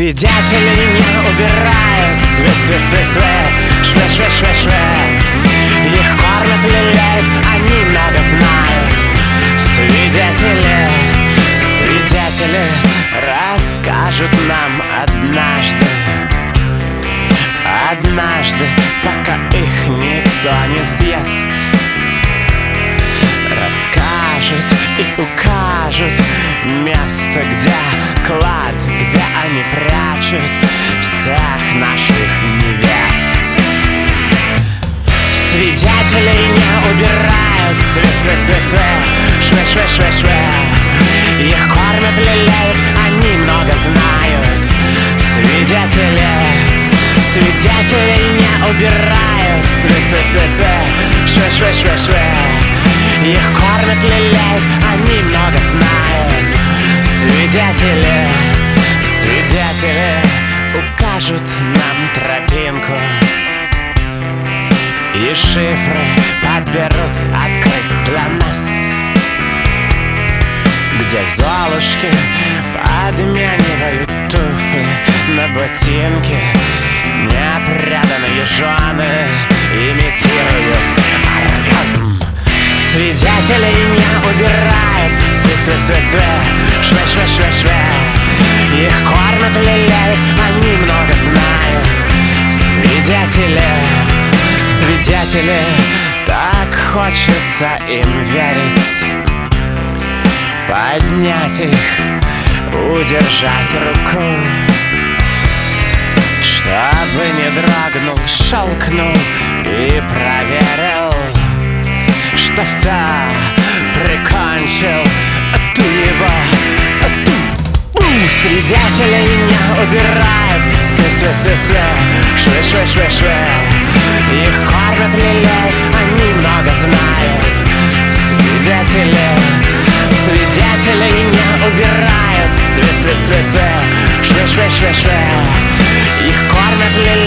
Свидетели не убирают, све-све-све-све, шве-шве-шве-шве. Их кормят, лелеют, они много знают. Свидетели, свидетели расскажут нам однажды, однажды, пока их никто не съест. Расскажут и укажут место, где клад, где они прячут всех наших невест. Свидетелей не убирают, све-све-све-све, шве-шве-шве-шве. Их кормят, лелеют, они много знают. Свидетели, свидетелей не убирают, све-све-све-све, шве-шве-шве-шве. Их кормят, лелеют, они много знают. Свидетели, свидетели укажут нам тропинку и шифры подберут открыть для нас, где золушки подменивают туфли на ботинки. Непреданные жены имитируют оргазм. Свидетелей не убирают, све-све-све-све, шве-шве-шве-шве. Их кормят, лелеют, они много знают. Свидетели, свидетели, так хочется им верить. Поднять их, удержать руку, чтобы не дрогнул, щелкнул и проверил, что все прикончил ту его, ту. Свидетелей не убирают, све-све-све-све, шве-шве-шве-шве. Их кормят, лелеют, они много знают. Свидетели, свидетелей не убирают, све-све-све-све, шве-шве-шве-шве. Их кормят, лелеют,